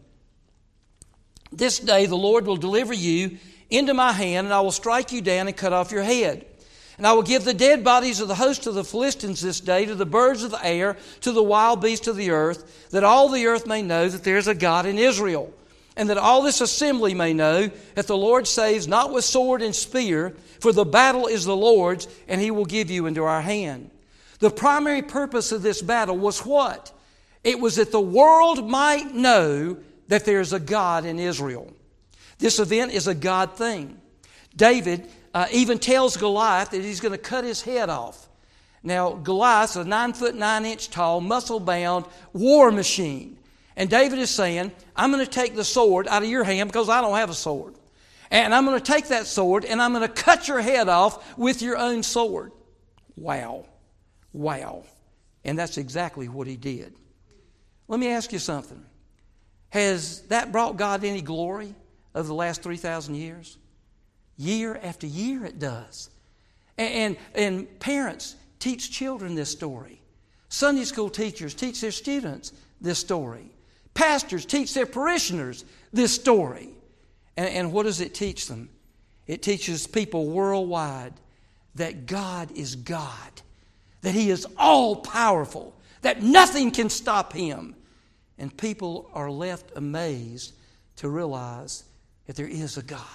S3: "This day the Lord will deliver you into my hand, and I will strike you down and cut off your head. And I will give the dead bodies of the host of the Philistines this day to the birds of the air, to the wild beasts of the earth, that all the earth may know that there is a God in Israel, and that all this assembly may know that the Lord saves not with sword and spear, for the battle is the Lord's, and He will give you into our hand." The primary purpose of this battle was what? It was that the world might know that there is a God in Israel. This event is a God thing. David uh, even tells Goliath that he's going to cut his head off. Now, Goliath's a nine foot nine inch tall, muscle-bound war machine. And David is saying, I'm going to take the sword out of your hand because I don't have a sword. And I'm going to take that sword and I'm going to cut your head off with your own sword. Wow. Wow. And that's exactly what he did. Let me ask you something. Has that brought God any glory over the last three thousand years? Year after year it does. And, and, and parents teach children this story. Sunday school teachers teach their students this story. Pastors teach their parishioners this story. And, and what does it teach them? It teaches people worldwide that God is God, that He is all-powerful, that nothing can stop Him, And people are left amazed to realize that there is a God.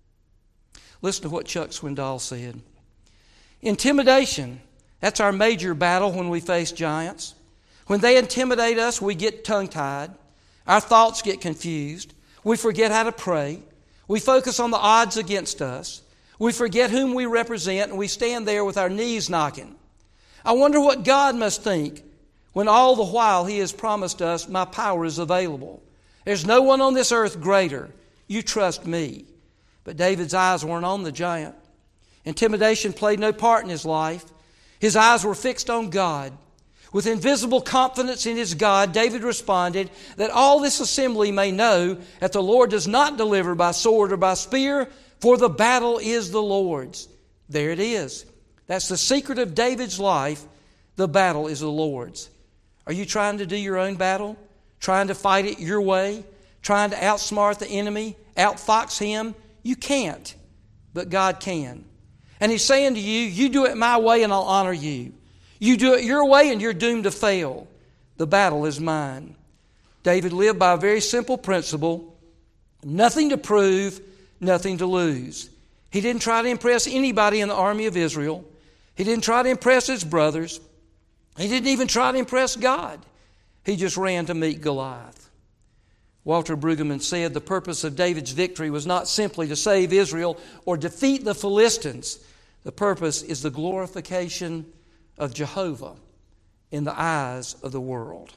S3: Listen to what Chuck Swindoll said. Intimidation, that's our major battle when we face giants. When they intimidate us, we get tongue-tied. Our thoughts get confused. We forget how to pray. We focus on the odds against us. We forget whom we represent, and we stand there with our knees knocking. I wonder what God must think when all the while He has promised us, my power is available. There's no one on this earth greater. You trust me. But David's eyes weren't on the giant. Intimidation played no part in his life. His eyes were fixed on God. With invisible confidence in his God, David responded, that all this assembly may know that the Lord does not deliver by sword or by spear, for the battle is the Lord's. There it is. That's the secret of David's life. The battle is the Lord's. Are you trying to do your own battle? Trying to fight it your way? Trying to outsmart the enemy? Outfox him? You can't, but God can. And He's saying to you, you do it my way and I'll honor you. You do it your way and you're doomed to fail. The battle is mine. David lived by a very simple principle. Nothing to prove, nothing to lose. He didn't try to impress anybody in the army of Israel. He didn't try to impress his brothers. He didn't even try to impress God. He just ran to meet Goliath. Walter Brueggemann said the purpose of David's victory was not simply to save Israel or defeat the Philistines. The purpose is the glorification of Jehovah in the eyes of the world.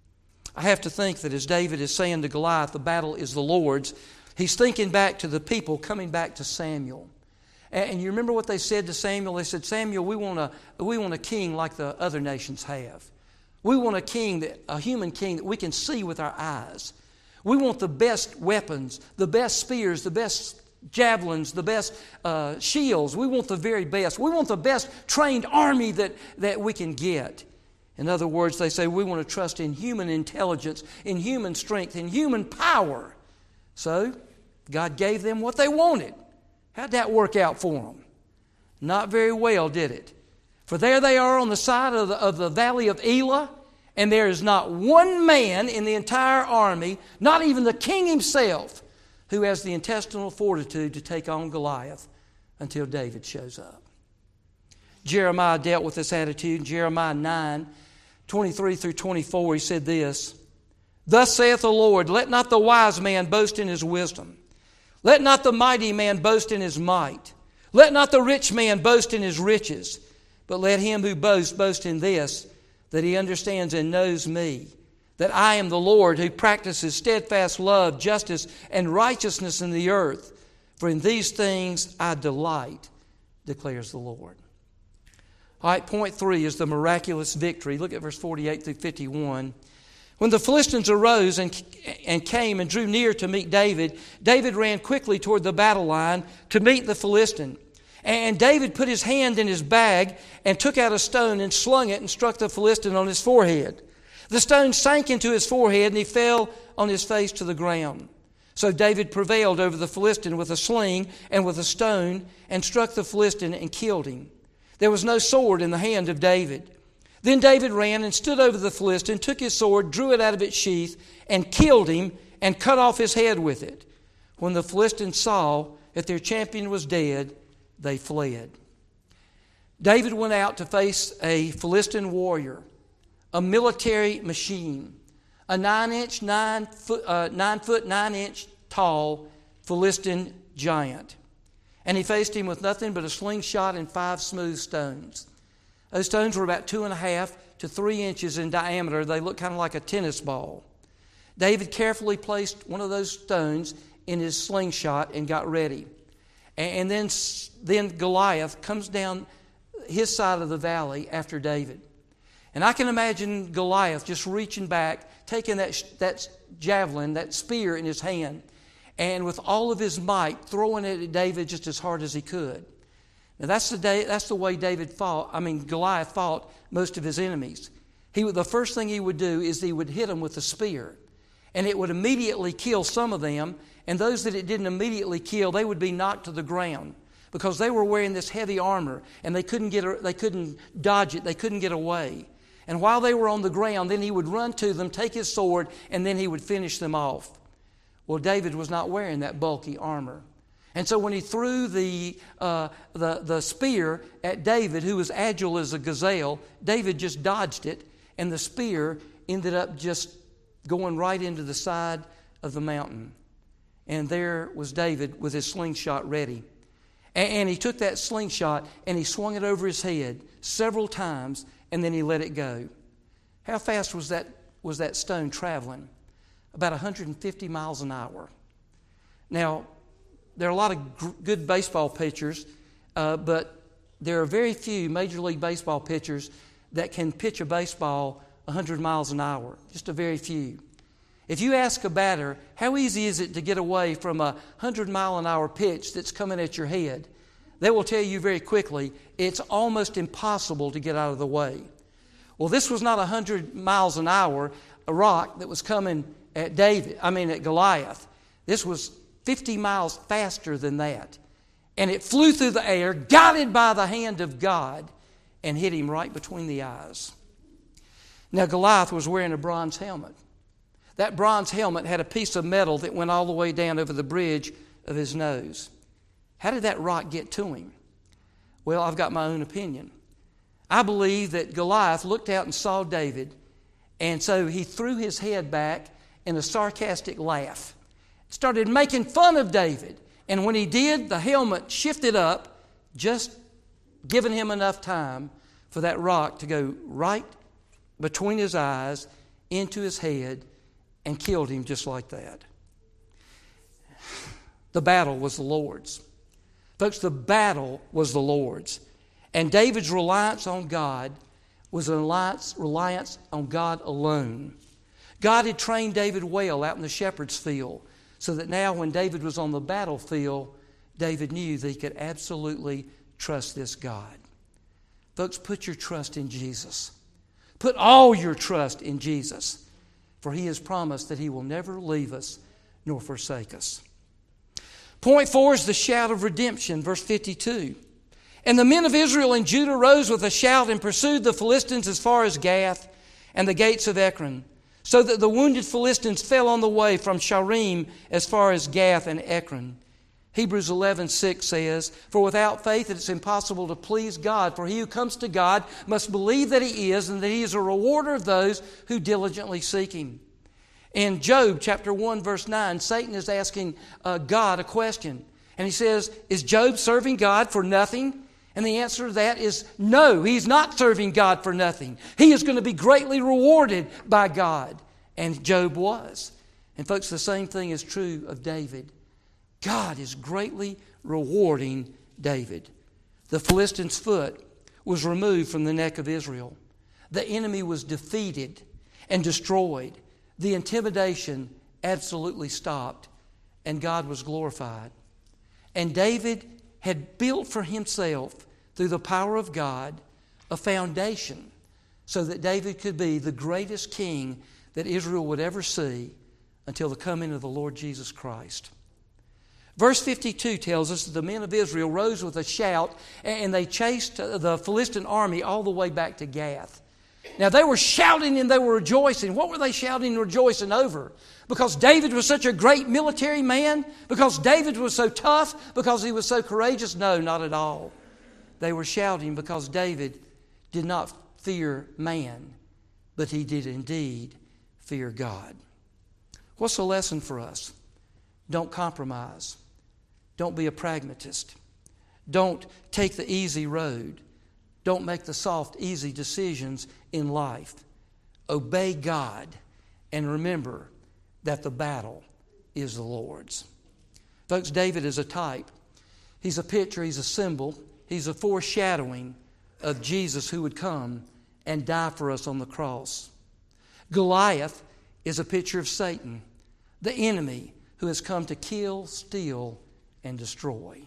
S3: I have to think that as David is saying to Goliath, the battle is the Lord's, he's thinking back to the people coming back to Samuel. And you remember what they said to Samuel? They said, Samuel, we want a, we want a king like the other nations have. We want a king, that, a human king that we can see with our eyes. We want the best weapons, the best spears, the best javelins, the best uh, shields. We want the very best. We want the best trained army that, that we can get. In other words, they say we want to trust in human intelligence, in human strength, in human power. So, God gave them what they wanted. How'd that work out for them? Not very well, did it? For there they are on the side of the, of the valley of Elah, and there is not one man in the entire army, not even the king himself, who has the intestinal fortitude to take on Goliath until David shows up. Jeremiah dealt with this attitude in Jeremiah nine, twenty-three through twenty-four. He said this, Thus saith the Lord, let not the wise man boast in his wisdom. Let not the mighty man boast in his might. Let not the rich man boast in his riches. But let him who boasts boast in this, that he understands and knows me, that I am the Lord who practices steadfast love, justice, and righteousness in the earth. For in these things I delight, declares the Lord. All right, point three is the miraculous victory. Look at verse forty-eight through fifty-one. When the Philistines arose and, and came and drew near to meet David, David ran quickly toward the battle line to meet the Philistine. And David put his hand in his bag and took out a stone and slung it and struck the Philistine on his forehead. The stone sank into his forehead and he fell on his face to the ground. So David prevailed over the Philistine with a sling and with a stone and struck the Philistine and killed him. There was no sword in the hand of David. Then David ran and stood over the Philistine, took his sword, drew it out of its sheath, and killed him and cut off his head with it. When the Philistines saw that their champion was dead, they fled. David went out to face a Philistine warrior, a military machine, a nine-inch, nine foot, uh, nine foot, nine-inch tall Philistine giant. And he faced him with nothing but a slingshot and five smooth stones. Those stones were about two and a half to three inches in diameter. They looked kind of like a tennis ball. David carefully placed one of those stones in his slingshot and got ready. And then, then Goliath comes down his side of the valley after David. And I can imagine Goliath just reaching back, taking that, that javelin, that spear in his hand, and with all of his might throwing it at David just as hard as he could. Now that's the day, that's the way David fought. I mean, Goliath fought most of his enemies. He the first thing he would do is he would hit them with a spear, and it would immediately kill some of them. And those that it didn't immediately kill, they would be knocked to the ground because they were wearing this heavy armor, and they couldn't get they couldn't dodge it. They couldn't get away. And while they were on the ground, then he would run to them, take his sword, and then he would finish them off. Well, David was not wearing that bulky armor. And so when he threw the, uh, the, the spear at David, who was agile as a gazelle, David just dodged it, and the spear ended up just going right into the side of the mountain. And there was David with his slingshot ready. And, and he took that slingshot and he swung it over his head several times, and then he let it go. How fast was that, was that stone traveling? About one hundred fifty miles an hour. Now, there are a lot of g- good baseball pitchers, uh, but there are very few Major League Baseball pitchers that can pitch a baseball one hundred miles an hour. Just a very few. If you ask a batter, how easy is it to get away from a one hundred mile an hour pitch that's coming at your head? They will tell you very quickly, it's almost impossible to get out of the way. Well, this was not one hundred miles an hour, a rock that was coming at David, I mean at Goliath. This was fifty miles faster than that. And it flew through the air, guided by the hand of God, and hit him right between the eyes. Now, Goliath was wearing a bronze helmet. That bronze helmet had a piece of metal that went all the way down over the bridge of his nose. How did that rock get to him? Well, I've got my own opinion. I believe that Goliath looked out and saw David, and so he threw his head back in a sarcastic laugh. Started making fun of David. And when he did, the helmet shifted up, just giving him enough time for that rock to go right between his eyes, into his head, and killed him just like that. The battle was the Lord's. Folks, the battle was the Lord's. And David's reliance on God was a reliance, reliance on God alone. God had trained David well out in the shepherd's field, so that now when David was on the battlefield, David knew that he could absolutely trust this God. Folks, put your trust in Jesus. Put all your trust in Jesus, for He has promised that He will never leave us nor forsake us. Point four is the shout of redemption, verse fifty-two. And the men of Israel and Judah rose with a shout and pursued the Philistines as far as Gath and the gates of Ekron, so that the wounded Philistines fell on the way from Sharim as far as Gath and Ekron. Hebrews eleven six says, For without faith it is impossible to please God, for he who comes to God must believe that He is, and that He is a rewarder of those who diligently seek Him. In Job chapter one verse nine, Satan is asking uh, God a question. And he says, is Job serving God for nothing? And the answer to that is no, he's not serving God for nothing. He is going to be greatly rewarded by God. And Job was. And folks, the same thing is true of David. God is greatly rewarding David. The Philistines' foot was removed from the neck of Israel. The enemy was defeated and destroyed. The intimidation absolutely stopped, and God was glorified. And David had built for himself, through the power of God, a foundation so that David could be the greatest king that Israel would ever see until the coming of the Lord Jesus Christ. Verse fifty-two tells us that the men of Israel rose with a shout and they chased the Philistine army all the way back to Gath. Now they were shouting and they were rejoicing. What were they shouting and rejoicing over? Because David was such a great military man? Because David was so tough? Because he was so courageous? No, not at all. They were shouting because David did not fear man, but he did indeed fear God. What's the lesson for us? Don't compromise. Don't be a pragmatist. Don't take the easy road. Don't make the soft, easy decisions in life. Obey God and remember that the battle is the Lord's. Folks, David is a type. He's a picture, he's a symbol, he's a foreshadowing of Jesus who would come and die for us on the cross. Goliath is a picture of Satan, the enemy who has come to kill, steal, and destroy.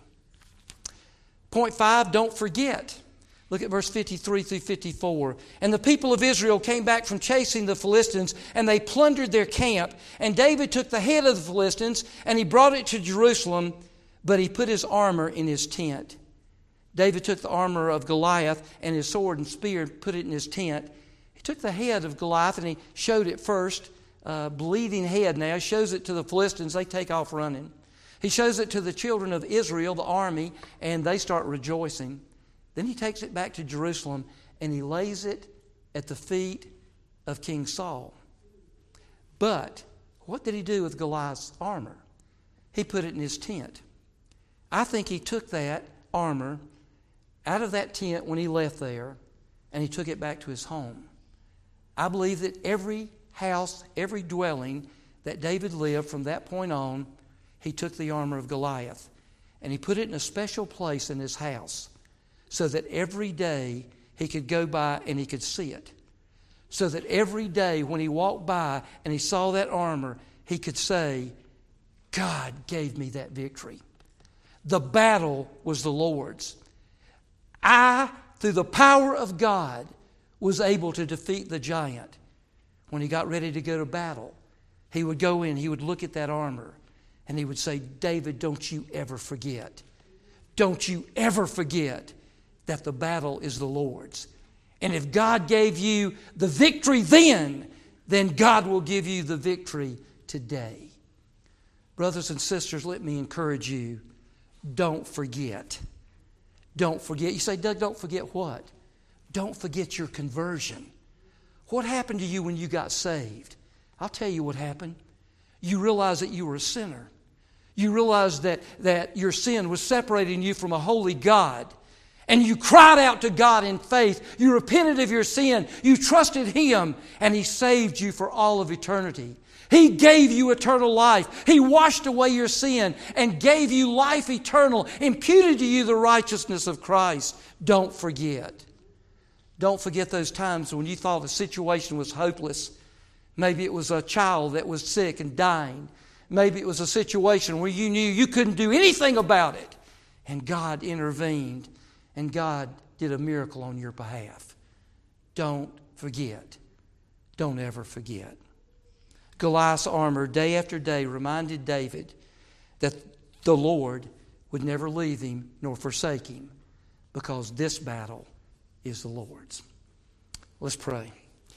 S3: Point five, don't forget. Look at verse fifty-three through fifty-four. And the people of Israel came back from chasing the Philistines, and they plundered their camp. And David took the head of the Philistines, and he brought it to Jerusalem, but he put his armor in his tent. David took the armor of Goliath and his sword and spear and put it in his tent. He took the head of Goliath and he showed it first, uh, bleeding head now. He shows it to the Philistines. They take off running. He shows it to the children of Israel, the army, and they start rejoicing. Then he takes it back to Jerusalem and he lays it at the feet of King Saul. But what did he do with Goliath's armor? He put it in his tent. I think he took that armor out of that tent when he left there and he took it back to his home. I believe that every house, every dwelling that David lived from that point on, he took the armor of Goliath and he put it in a special place in his house so that every day he could go by and he could see it. So that every day when he walked by and he saw that armor, he could say, God gave me that victory. The battle was the Lord's. I, through the power of God, was able to defeat the giant. When he got ready to go to battle, he would go in, he would look at that armor, and he would say, David, don't you ever forget. Don't you ever forget that the battle is the Lord's. And if God gave you the victory then, then God will give you the victory today. Brothers and sisters, let me encourage you. Don't forget. Don't forget. You say, Doug, don't forget what? Don't forget your conversion. What happened to you when you got saved? I'll tell you what happened. You realized that you were a sinner. You realized that, that your sin was separating you from a holy God. And you cried out to God in faith. You repented of your sin. You trusted Him. And He saved you for all of eternity. He gave you eternal life. He washed away your sin and gave you life eternal, imputed to you the righteousness of Christ. Don't forget. Don't forget those times when you thought the situation was hopeless. Maybe it was a child that was sick and dying. Maybe it was a situation where you knew you couldn't do anything about it. And God intervened and God did a miracle on your behalf. Don't forget. Don't ever forget. Goliath's armor day after day reminded David that the Lord would never leave him nor forsake him because this battle is the Lord's. Let's pray.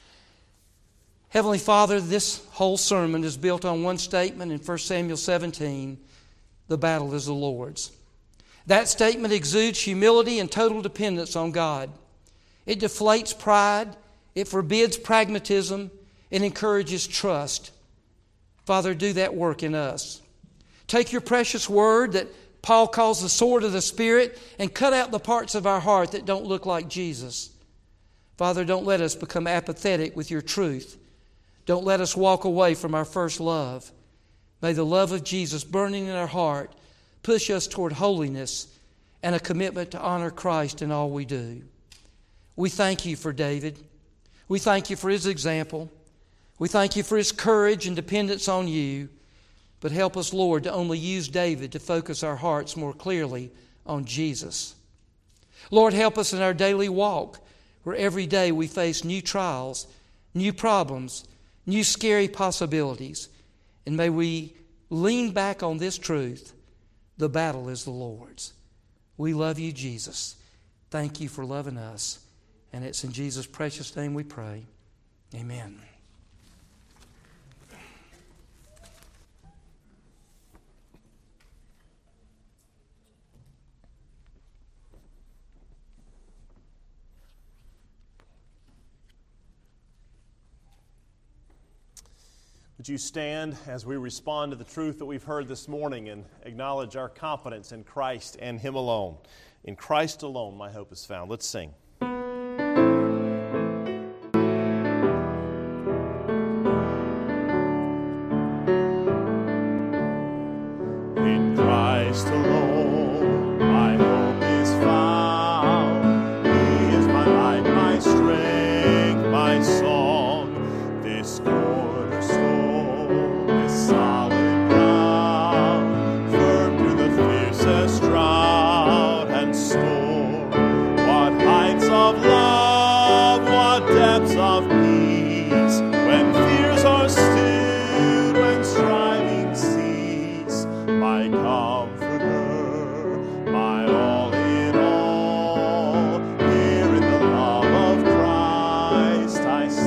S3: Heavenly Father, this whole sermon is built on one statement in First Samuel seventeen, the battle is the Lord's. That statement exudes humility and total dependence on God. It deflates pride, it forbids pragmatism, it encourages trust. Father, do that work in us. Take your precious word that Paul calls the sword of the Spirit and cut out the parts of our heart that don't look like Jesus. Father, don't let us become apathetic with your truth. Don't let us walk away from our first love. May the love of Jesus burning in our heart push us toward holiness and a commitment to honor Christ in all we do. We thank you for David. We thank you for his example. We thank you for his courage and dependence on you. But help us, Lord, to only use David to focus our hearts more clearly on Jesus. Lord, help us in our daily walk where every day we face new trials, new problems, new scary possibilities. And may we lean back on this truth. The battle is the Lord's. We love you, Jesus. Thank you for loving us. And it's in Jesus' precious name we pray. Amen.
S2: Would you stand as we respond to the truth that we've heard this morning and acknowledge our confidence in Christ and Him alone? In Christ alone my hope is found. Let's sing. In Christ alone my hope is found. He is my light, my strength, my song. This cornerstone, this solid ground, firm through the fiercest drought and storm. What heights of love, what depths of peace, when fears are stilled, when striving cease. My comforter, my all in all, here in the love of Christ I stand.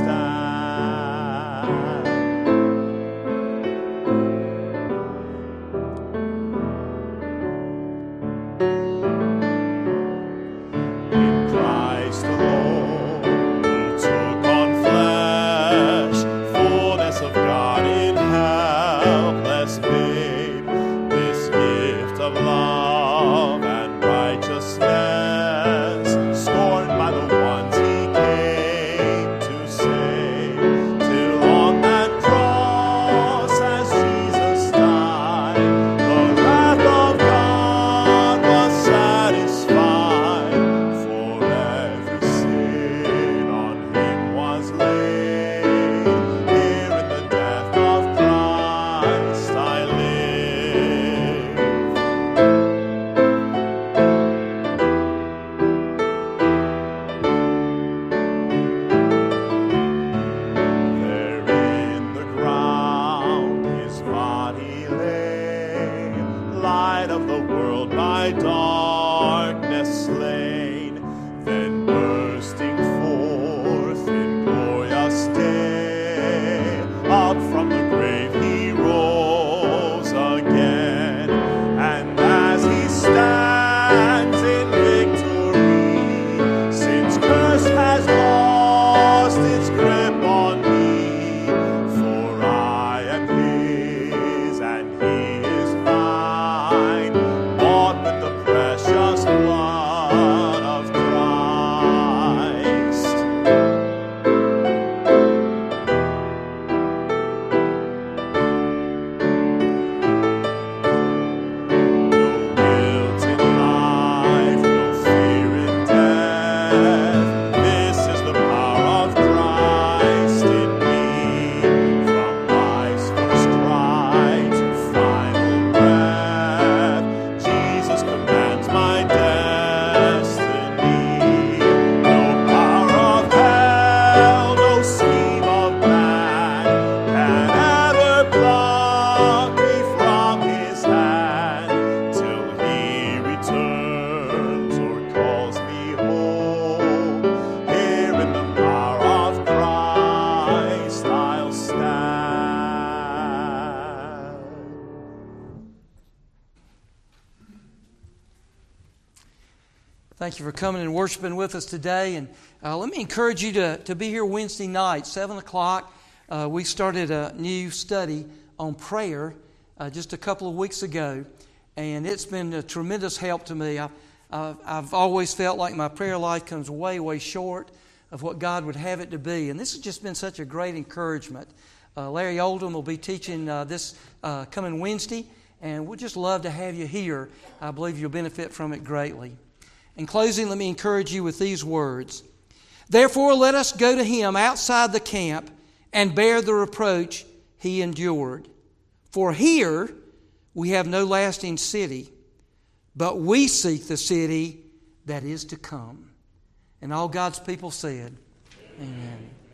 S3: Thank you for coming and worshiping with us today. And uh, let me encourage you to, to be here Wednesday night, seven o'clock. Uh, we started a new study on prayer uh, just a couple of weeks ago, and it's been a tremendous help to me. I, uh, I've always felt like my prayer life comes way, way short of what God would have it to be, and this has just been such a great encouragement. Uh, Larry Oldham will be teaching uh, this uh, coming Wednesday, and we'd just love to have you here. I believe you'll benefit from it greatly. In closing, let me encourage you with these words. Therefore, let us go to him outside the camp and bear the reproach he endured. For here we have no lasting city, but we seek the city that is to come. And all God's people said, Amen.